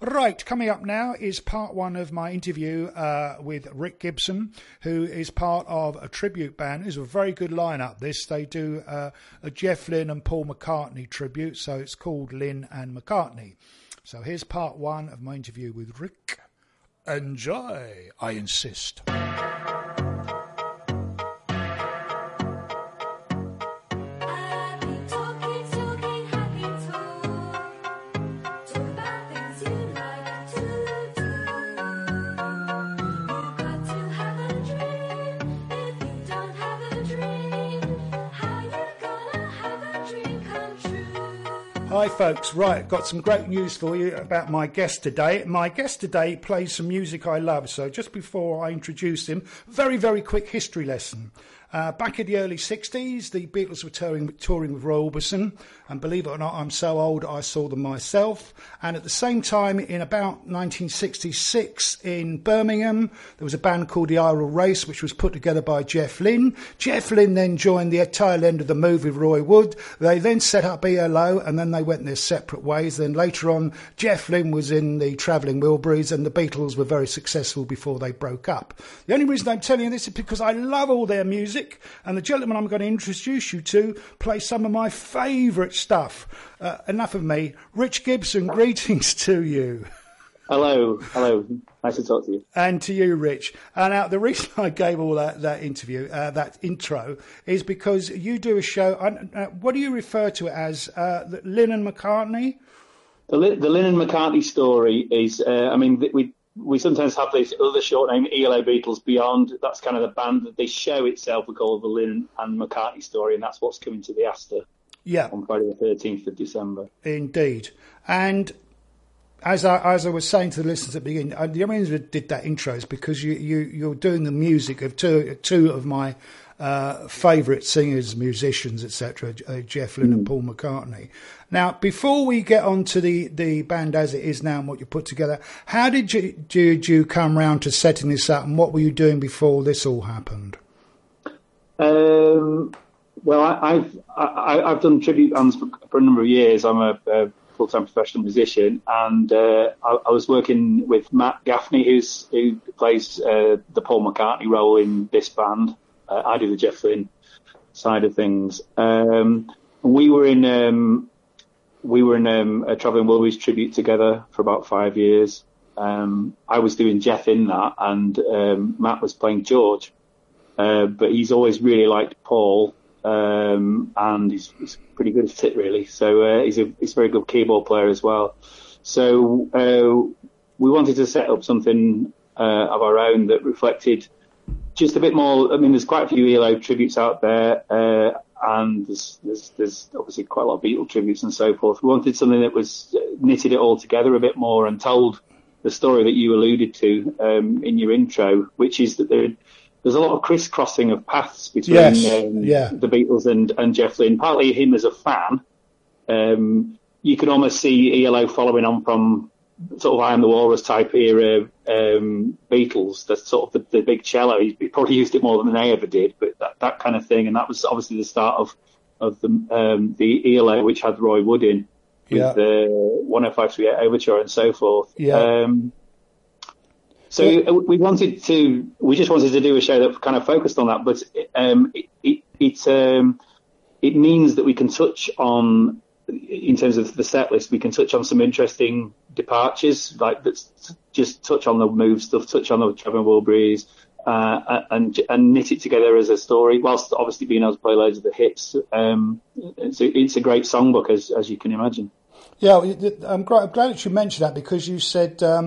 Right, coming up now is part one of my interview with Rick Gibson, who is part of a tribute band. It's a very good lineup, this. They do a Jeff Lynne and Paul McCartney tribute, so it's called Lynne and McCartney. So here's part one of my interview with Rick. Enjoy, I insist. Hi folks, right, got some great news for you about my guest today. My guest today plays some music I love, so just before I introduce him, very quick history lesson. Back in the early 60s, the Beatles were touring with Roy Orbison, and believe it or not, I'm so old I saw them myself. And at the same time, in about 1966 in Birmingham, there was a band called the Iral Race, which was put together by Jeff Lynne. Jeff Lynne then joined the tail end of the move with Roy Wood. They then set up ELO, and then they went their separate ways. Then later on, Jeff Lynne was in the Travelling Wilburys, and the Beatles were very successful before they broke up. The only reason I'm telling you this is because I love all their music. And the gentleman I'm going to introduce you to plays some of my favourite stuff. Enough of me. Rich Gibson, greetings to you. Hello. Nice to talk to you. And to you, Rich. And now the reason I gave all that interview, that intro, is because you do a show. What do you refer to it as? Lynne and McCartney? The Lynne and McCartney story is, we sometimes have this other short name, ELO Beatles Beyond. That's kind of the band that they show itself. We call it the Lynne and McCartney story, and that's what's coming to the Astor on Friday the 13th of December. Indeed. And as I was saying to the listeners at the beginning, the reason I did that intro is because you're doing the music of two of my favourite singers, musicians, etc., Jeff Lynne and Paul McCartney. Now, before we get on to the band as it is now and what you put together, how did you come round to setting this up, and what were you doing before this all happened? Well, I've done tribute bands for a number of years. I'm a full-time professional musician, and I was working with Matt Gaffney, who plays the Paul McCartney role in this band. I do the Jeff Lynne side of things. We were in a Travelling Wilburys tribute together for about 5 years. I was doing Jeff in that, and Matt was playing George. But he's always really liked Paul, and he's pretty good at it, really. So he's a very good keyboard player as well. So we wanted to set up something of our own that reflected just a bit more. I mean, there's quite a few ELO tributes out there, and there's obviously quite a lot of Beatle tributes and so forth. We wanted something that was knitted it all together a bit more and told the story that you alluded to in your intro, which is that there's a lot of crisscrossing of paths between the Beatles and Jeff Lynne. Partly him as a fan. You can almost see ELO following on from sort of I Am the Walrus type era Beatles. That's sort of the big cello. He probably used it more than they ever did, but that kind of thing. And that was obviously the start of the ELO, which had Roy Wood in with the 10538 Overture and so forth. So we just wanted to do a show that kind of focused on that, but it means that we can touch on, in terms of the set list, we can touch on some interesting departures, like just touch on the Move stuff, touch on the Travelling Wilburys, and knit it together as a story, whilst obviously being able to play loads of the hits. It's a great songbook, as you can imagine. Yeah, I'm glad that you mentioned that, because you said there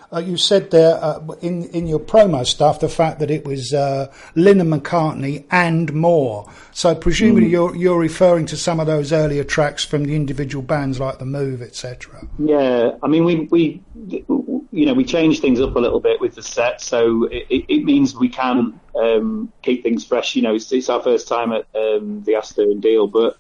in your promo stuff the fact that it was Lynne and McCartney and more. So presumably you're referring to some of those earlier tracks from the individual bands like the Move, etc. Yeah, I mean we changed things up a little bit with the set, so it means we can keep things fresh. It's our first time at the Astor and Deal, but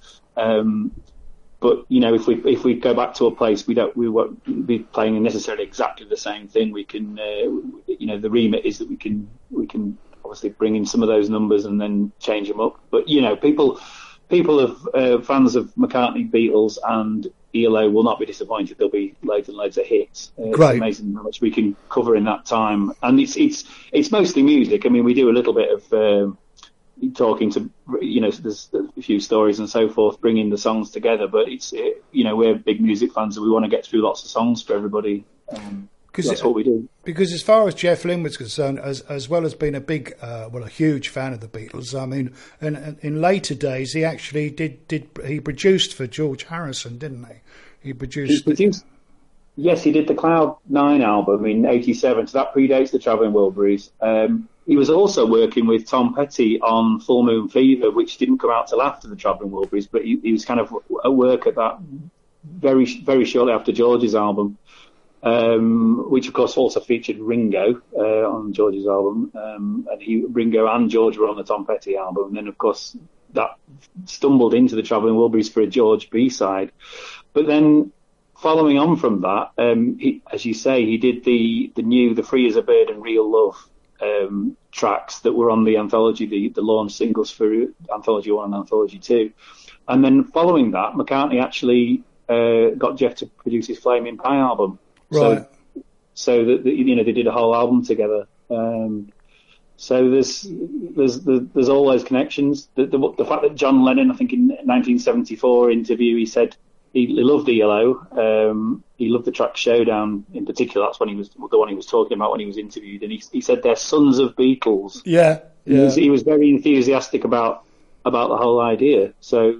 if we go back to a place, we won't be playing necessarily exactly the same thing. We can, the remit is that we can obviously bring in some of those numbers and then change them up. But people are fans of McCartney, Beatles, and ELO will not be disappointed. There'll be loads and loads of hits. It's amazing how much we can cover in that time, and it's mostly music. I mean, we do a little bit of talking to, there's a few stories and so forth, bringing the songs together. But we're big music fans, and we want to get through lots of songs for everybody. That's what we do. Because as far as Jeff Lynne was concerned, as well as being a big, a huge fan of the Beatles, I mean, in later days, he actually he produced for George Harrison, didn't he? He produced. Yes, he did the Cloud 9 album in '87, so that predates the Travelling Wilburys. He was also working with Tom Petty on Full Moon Fever, which didn't come out till after the Travelling Wilburys, but he was kind of at work at that very, very shortly after George's album. Which of course also featured Ringo on George's album, and Ringo and George were on the Tom Petty album. And then of course that stumbled into the Travelling Wilburys for a George B-side. But then following on from that, as you say, he did the Free as a Bird and Real Love tracks that were on the anthology, the launch singles for Anthology 1 and Anthology 2. And then following that, McCartney actually got Jeff to produce his Flaming Pie album. Right. So that they did a whole album together. So there's all those connections. The fact that John Lennon, I think in 1974 interview, he said he loved ELO. He loved the track Showdown in particular. That's when the one he was talking about when he was interviewed, and he said they're sons of Beatles. Yeah. He was very enthusiastic about the whole idea. So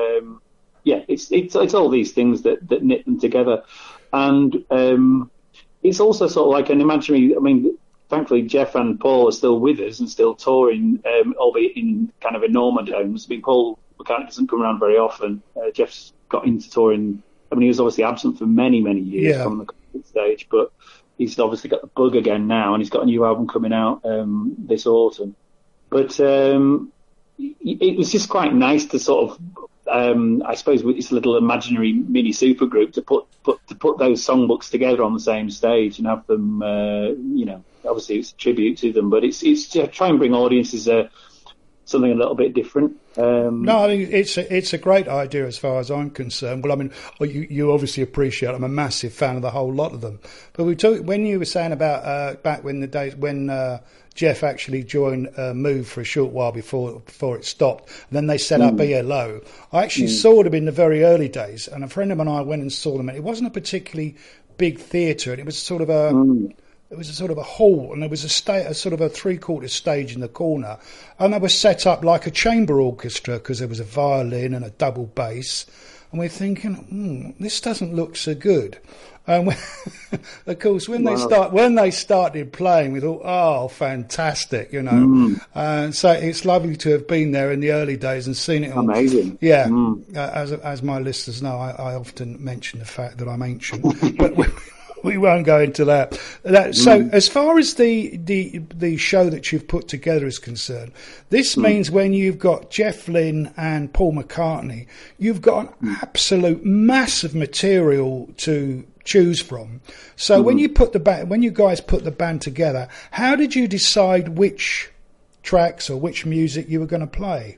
it's all these things that knit them together. And it's also sort of like an imaginary. I mean, thankfully, Jeff and Paul are still with us and still touring, albeit in kind of enormous homes. I mean, Paul McCartney doesn't come around very often. Jeff's got into touring. I mean, he was obviously absent for many, many years from the concert stage, but he's obviously got the bug again now, and he's got a new album coming out this autumn. But it was just quite nice to sort of. I suppose with this little imaginary mini supergroup to put those songbooks together on the same stage and have them, obviously it's a tribute to them, but it's to try and bring audiences something a little bit different. No, I mean it's a great idea as far as I'm concerned. Well, I mean you obviously appreciate. I'm a massive fan of the whole lot of them. But when you were saying about back when the days when Jeff actually joined Move for a short while before it stopped, and then they set up ELO. I actually saw them in the very early days, and a friend of mine and I went and saw them. It wasn't a particularly big theatre, and it was sort of a hall, and there was a sort of a 3/4 stage in the corner, and they were set up like a chamber orchestra because there was a violin and a double bass, and we're thinking, this doesn't look so good. And of course, when they started playing, we thought, oh, fantastic, So it's lovely to have been there in the early days and seen it all. Amazing. Yeah. As my listeners know, I often mention the fact that I'm ancient, but we won't go into that. So as far as the show that you've put together is concerned, this means when you've got Jeff Lynne and Paul McCartney, you've got an absolute massive material to choose from. So when you guys put the band together, how did you decide which tracks or which music you were going to play?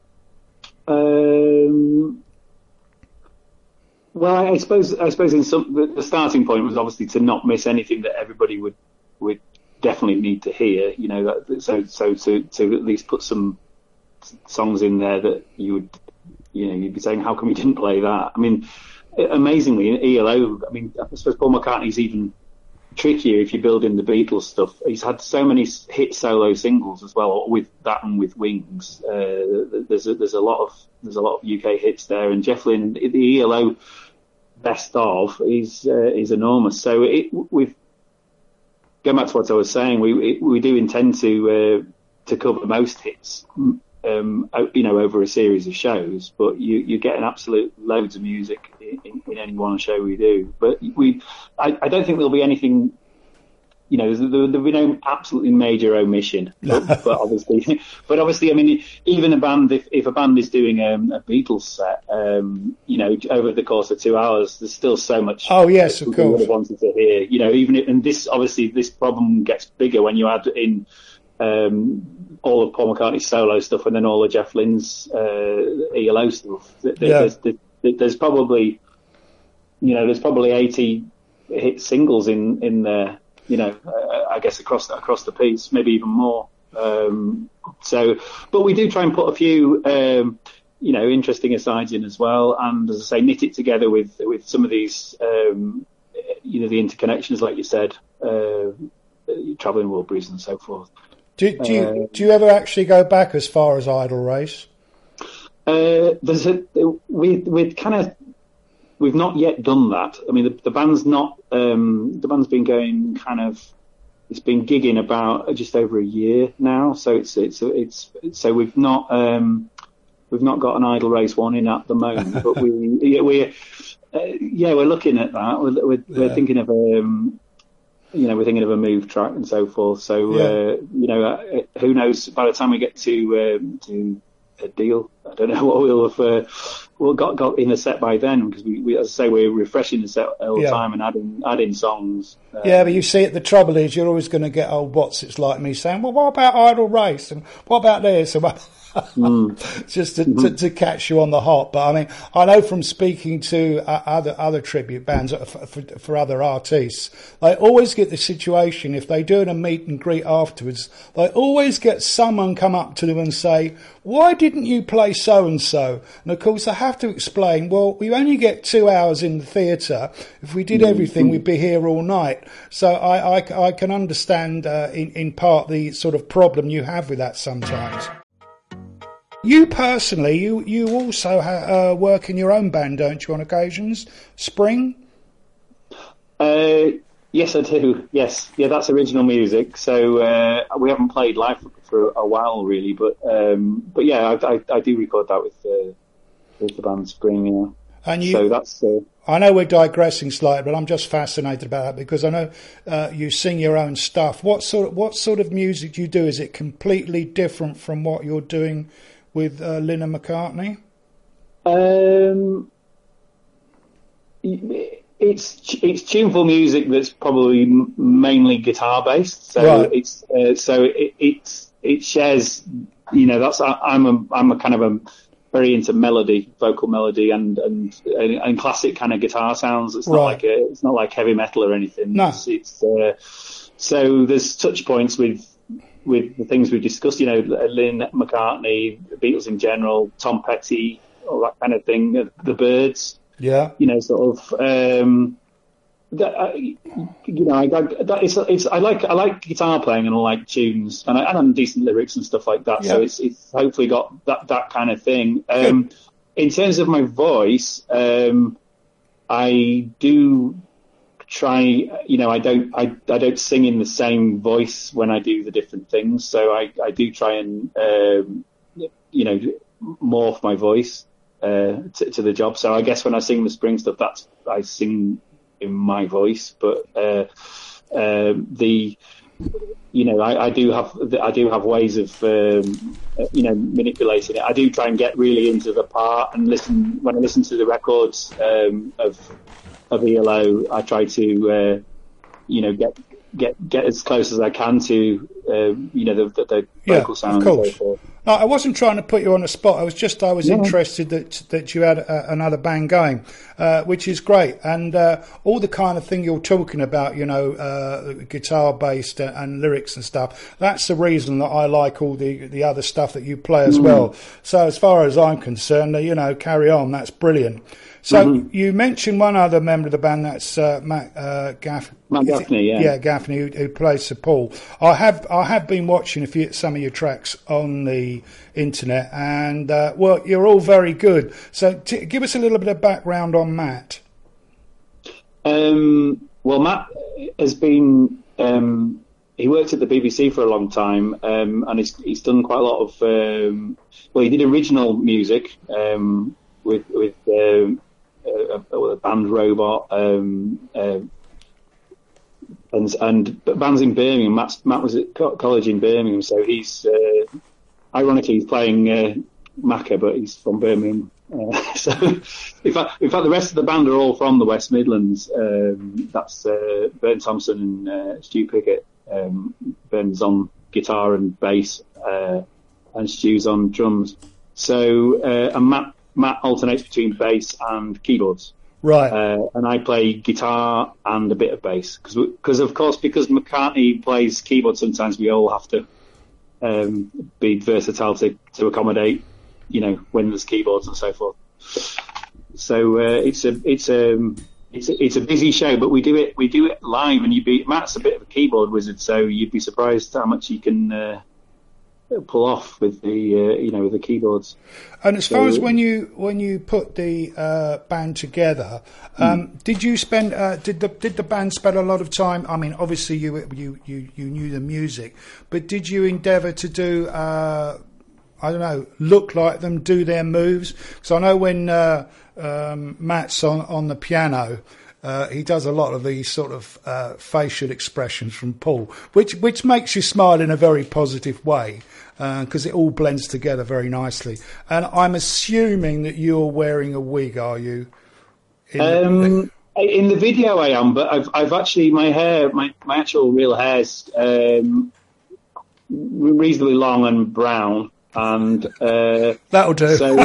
Well, I suppose the starting point was obviously to not miss anything that everybody would definitely need to hear. So to at least put some songs in there that you'd be saying, how come we didn't play that? I mean, amazingly, in ELO, I mean, I suppose Paul McCartney's even trickier if you build in the Beatles stuff. He's had so many hit solo singles as well, with that and with Wings. There's a lot of UK hits there, and Jeff Lynne, the ELO best of is enormous. So we've going back to what I was saying, we do intend to cover most hits. Over a series of shows, but you get an absolute loads of music in any one show we do. But I don't think there'll be anything, there'll be no absolutely major omission. But obviously, I mean, even a band, if a band is doing a Beatles set, over the course of 2 hours, there's still so much. Oh yes, of course. Would have wanted to hear, and this problem gets bigger when you add in. All of Paul McCartney's solo stuff and then all of Jeff Lynne's ELO stuff. There's probably there's probably 80 hit singles in there. I guess across the piece, maybe even more. But we do try and put a few, interesting asides in as well, and as I say, knit it together with some of these, the interconnections, like you said, Travelling Wilburys and so forth. Do you ever actually go back as far as Idle Race? We've not yet done that. I mean, the band's not. The band's been going it's been gigging about just over a year now. So so we've not got an Idle Race one in at the moment. But we're looking at that. We're thinking of we're thinking of a move track and so forth. So who knows? By the time we get to a deal, I don't know what we'll have got in the set by then, because we as I say, we're refreshing the set all the time and adding songs. But you see, the trouble is you're always going to get old what's it's like me saying, well, what about Idle Race and what about this and what... just to catch you on the hop. But I mean, I know from speaking to other tribute bands for other artists, they always get the situation, if they do a meet and greet afterwards, they always get someone come up to them and say, why didn't you play so and so? And of course I have to explain, well, we only get 2 hours in the theatre. If we did everything, we'd be here all night. So I can understand in part the sort of problem you have with that sometimes. You personally, you also work in your own band, don't you, on occasions? Spring? Yes, I do. Yes. Yeah, that's original music. So we haven't played live for a while, really. But yeah, I do record that with the band Spring, yeah. And so that's... I know we're digressing slightly, but I'm just fascinated about that because I know you sing your own stuff. What sort of music do you do? Is it completely different from what you're doing with Lennon McCartney? It's tuneful music that's probably mainly guitar based. So right. It shares. I'm a kind of a very into melody, vocal melody, and classic kind of guitar sounds. It's not it's not like heavy metal or anything. No. So there's touch points with the things we've discussed, Lynn McCartney, the Beatles in general, Tom Petty, all that kind of thing, the Byrds. Yeah. I like guitar playing and I like tunes and decent lyrics and stuff like that. Yeah. So it's hopefully got that kind of thing. In terms of my voice, I do try, I don't sing in the same voice when I do the different things. So I do try and, morph my voice, to the job. So I guess when I sing the Spring stuff, I sing in my voice, but, I do have ways of, manipulating it. I do try and get really into the part and when I listen to the records, of ELO, I try to, get as close as I can to, the vocal sound. Of course. No, I wasn't trying to put you on the spot. I was interested that you had another band going, which is great. And all the kind of thing you're talking about, guitar based and lyrics and stuff. That's the reason that I like all the other stuff that you play as well. So as far as I'm concerned, carry on. That's brilliant. So you mentioned one other member of the band, that's Matt Gaffney. Matt Gaffney, yeah. Yeah, Gaffney, who plays Sir Paul. I have been watching some of your tracks on the internet, and you're all very good. So give us a little bit of background on Matt. Well, Matt has been. He worked at the BBC for a long time, and he's done quite a lot of. He did original music with a band Robot, and bands in Birmingham. Matt was at college in Birmingham, so he's ironically he's playing Macca, but he's from Birmingham. So in fact, the rest of the band are all from the West Midlands. That's Bern Thompson and Stu Pickett. Bern's on guitar and bass, and Stu's on drums. So and Matt alternates between bass and keyboards. Right. And I play guitar and a bit of bass because McCartney plays keyboard. Sometimes we all have to be versatile to accommodate, when there's keyboards and so forth. So it's a busy show, but we do it live, and Matt's a bit of a keyboard wizard, so you'd be surprised how much he can pull off with the keyboards. And as far as when you put the band together, did the band spend a lot of time? I mean, obviously you knew the music, but did you endeavour to do look like them, do their moves? Because I know when Matt's on the piano, he does a lot of these sort of facial expressions from Paul, which makes you smile in a very positive way, because it all blends together very nicely. And I'm assuming that you're wearing a wig, are you? In the video I am, but I've actually, my hair, my actual real hair's reasonably long and brown, and that'll do. So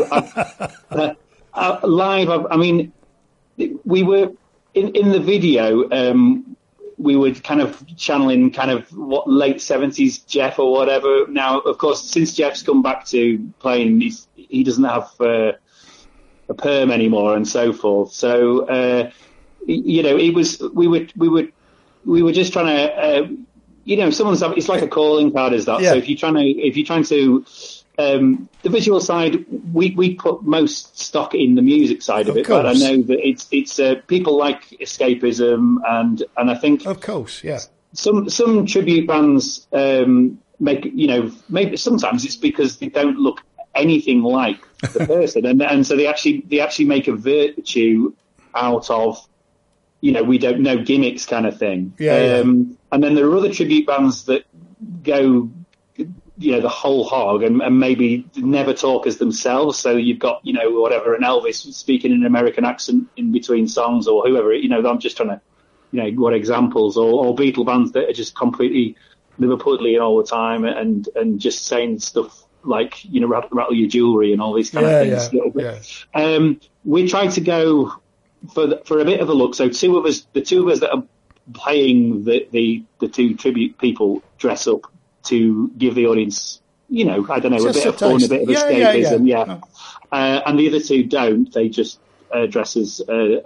live, I mean, we were in the video. We were kind of channeling kind of what late 70s Jeff or whatever. Now, of course, since Jeff's come back to playing, he doesn't have a perm anymore and so forth. So, it was we were just trying to, it's like a calling card, is that? Yeah. So if you're trying to the visual side, we put most stock in the music side of it, but I know that it's people like escapism, and I think, of course, yeah, some tribute bands make, maybe sometimes it's because they don't look anything like the person, and so they actually make a virtue out of, we don't know gimmicks kind of thing. Yeah. And then there are other tribute bands that go, the whole hog and maybe never talk as themselves. So you've got, whatever, an Elvis speaking in an American accent in between songs, or whoever, I'm just trying to, what examples, or Beatle bands that are just completely Liverpudlian all the time and just saying stuff like, rattle your jewelry and all these kind of things. Yeah. We tried to go for a bit of a look. So the two of us that are playing the two tribute people dress up to give the audience, I don't know, a bit of fun, a bit of escapism, yeah. And the other two don't. They just dress as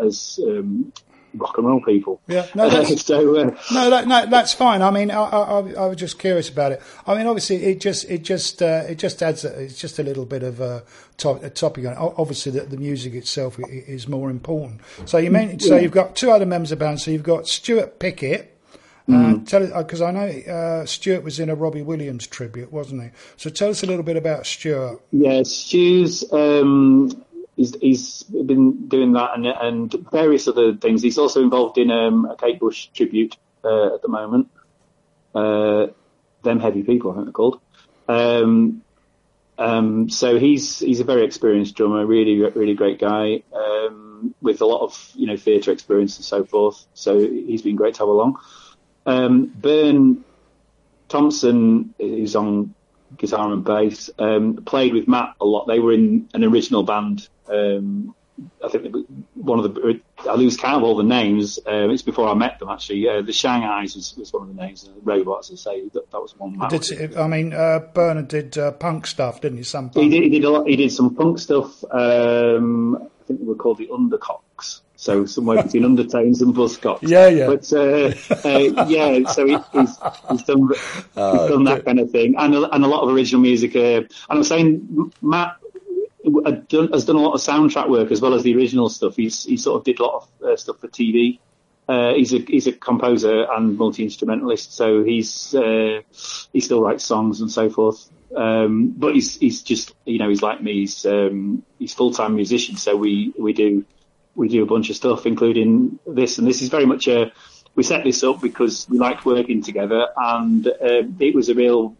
rock and roll people. Yeah, no, that's, that's fine. I mean, I was just curious about it. I mean, obviously, it just adds. It's just a little bit of a topic. Obviously, the music itself is more important. So you've got two other members of the band. So you've got Stuart Pickett. Because I know Stuart was in a Robbie Williams tribute, wasn't he? So tell us a little bit about Stuart. Yeah, Stu's he's been doing that and various other things. He's also involved in a Kate Bush tribute at the moment. Them Heavy People, I think they're called. So he's a very experienced drummer, really, really great guy, with a lot of theatre experience and so forth. So he's been great to have along. Bern Thompson, who's on guitar and bass, played with Matt a lot. They were in an original band. I think I lose count of all the names. It's before I met them, actually. The Shanghais was one of the names. Robots, I say that was one. Bernard did punk stuff, didn't he? Some punk. He did a lot. He did some punk stuff. I think they were called the Undercocks. So somewhere between Undertones and Buzzcocks. Yeah. But so he's done that kind of thing, and a lot of original music. And I'm saying Matt has done a lot of soundtrack work as well as the original stuff. He sort of did a lot of stuff for TV. He's a composer and multi-instrumentalist, so he still writes songs and so forth. But he's just he's like me. He's full-time musician, so we do a bunch of stuff, including this. And this is very much we set this up because we liked working together, and it was a real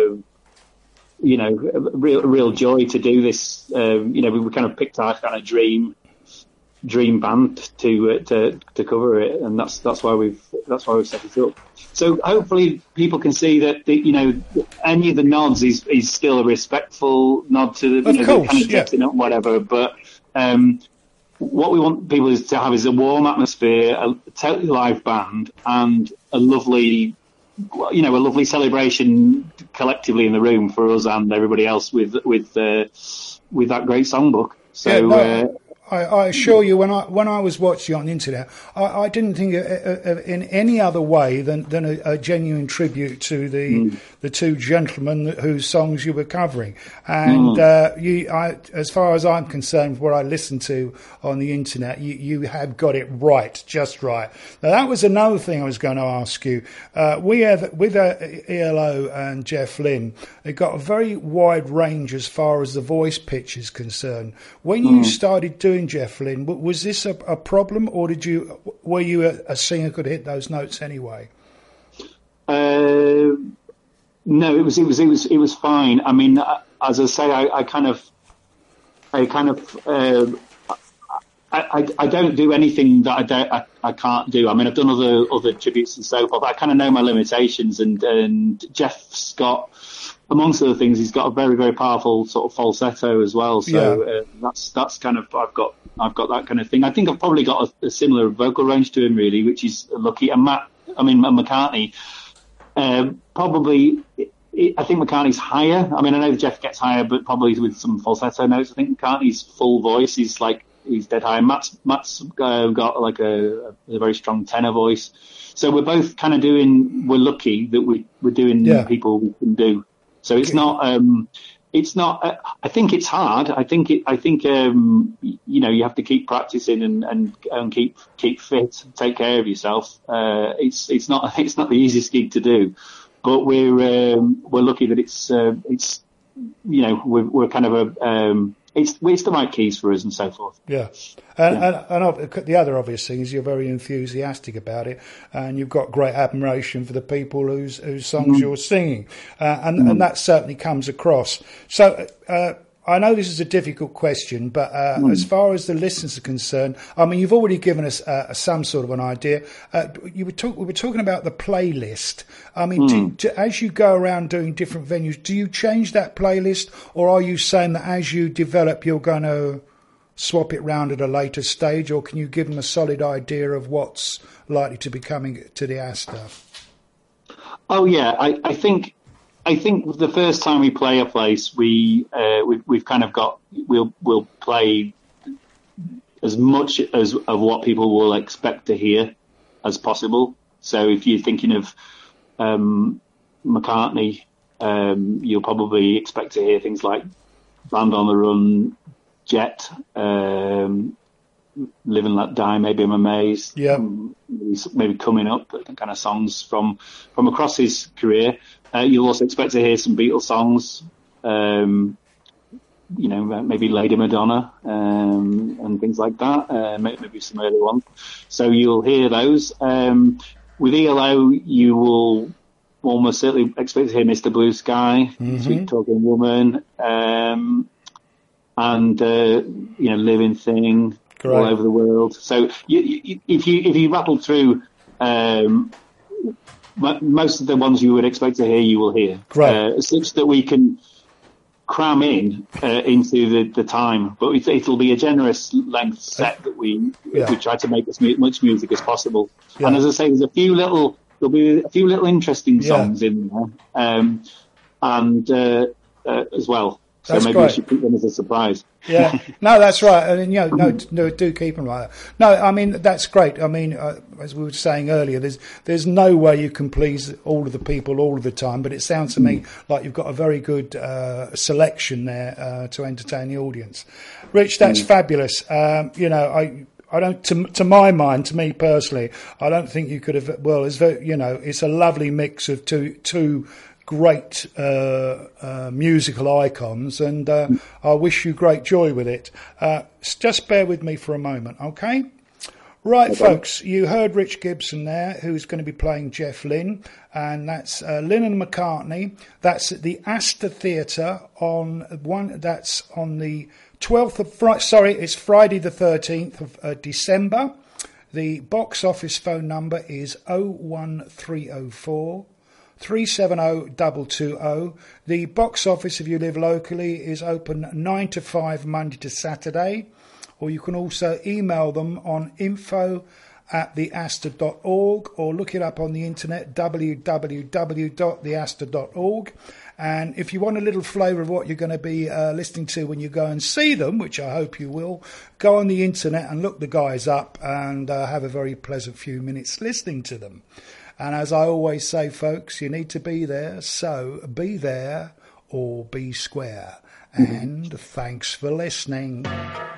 real joy to do this. We kind of picked our kind of dream band to cover it, and that's why we've set it up. So hopefully people can see that any of the nods is still a respectful nod to the kind of dressing up, whatever. But what we want people is to have is a warm atmosphere, a totally live band, and a lovely celebration collectively in the room for us and everybody else with that great songbook. So. I assure you, when I was watching on the internet, I didn't think in any other way than a genuine tribute to the two gentlemen whose songs you were covering. And as far as I'm concerned, what I listened to on the internet, you have got it right, just right. Now that was another thing I was going to ask you. We have with ELO and Jeff Lynne, they got a very wide range as far as the voice pitch is concerned. When you started doing Jeff Lynne, was this a problem, or were you a singer could hit those notes anyway? No, it was fine. I mean, as I say, I don't do anything that I can't do. I mean, I've done other tributes and so forth. I kind of know my limitations, and Jeff's got, amongst other things, he's got a very, very powerful sort of falsetto as well. So that's kind of, I've got that kind of thing. I think I've probably got a similar vocal range to him, really, which is lucky. And McCartney, probably, I think McCartney's higher. I mean, I know Jeff gets higher, but probably with some falsetto notes. I think McCartney's full voice is he's dead high. Matt's got like a very strong tenor voice. So we're both kind of we're lucky that we're doing people we can do. So it's not, I think it's hard. I think you have to keep practicing and keep fit, take care of yourself. It's not the easiest gig to do, but we're lucky that we're kind of it's the right keys for us and so forth. Yeah. And the other obvious thing is you're very enthusiastic about it, and you've got great admiration for the people whose songs you're singing, and that certainly comes across. So I know this is a difficult question, but as far as the listeners are concerned, I mean, you've already given us some sort of an idea. We were talking about the playlist. I mean, as you go around doing different venues, do you change that playlist, or are you saying that as you develop, you're going to swap it round at a later stage, or can you give them a solid idea of what's likely to be coming to the Astor? Oh yeah, I think the first time we play a place, we've kind of got we'll play as much of what people will expect to hear as possible. So if you're thinking of McCartney, you'll probably expect to hear things like Band on the Run, Jet, Live and Let Die, Maybe I'm Amazed. Yeah. Maybe Coming Up, kind of songs from across his career. You'll also expect to hear some Beatles songs, maybe Lady Madonna, and things like that, maybe some early ones. So you'll hear those. With ELO, you will almost certainly expect to hear Mr. Blue Sky, Sweet Talking Woman, and Living Thing. Correct. All over the world. So if you rattle through most of the ones you would expect to hear, you will hear. Such that we can cram into the time, but it'll be a generous length set that we try to make as much music as possible. Yeah. And as I say, there'll be a few little interesting songs in there, as well. So maybe we should keep them as a surprise. Yeah, no, that's right. I mean, do keep them like that. No, I mean, that's great. I mean, as we were saying earlier, there's no way you can please all of the people all of the time, but it sounds to me like you've got a very good selection there to entertain the audience. Rich, that's fabulous. I don't, to my mind, to me personally, I don't think you could have. Well, it's a lovely mix of two great musical icons, and I wish you great joy with it. Just bear with me for a moment, okay? Right, okay. Folks, you heard Rich Gibson there, who's going to be playing Jeff Lynne, and that's Lynne and McCartney. That's at the Astor Theatre that's on the 12th of it's Friday the 13th of December. The box office phone number is 01304 370 220. The box office, if you live locally, is open 9 to 5 Monday to Saturday, or you can also email them on info@theastor.org, or look it up on the internet, www.theastor.org. And if you want a little flavour of what you're going to be listening to when you go and see them, which I hope you will, go on the internet and look the guys up and have a very pleasant few minutes listening to them. And as I always say, folks, you need to be there, so be there or be square. And thanks for listening.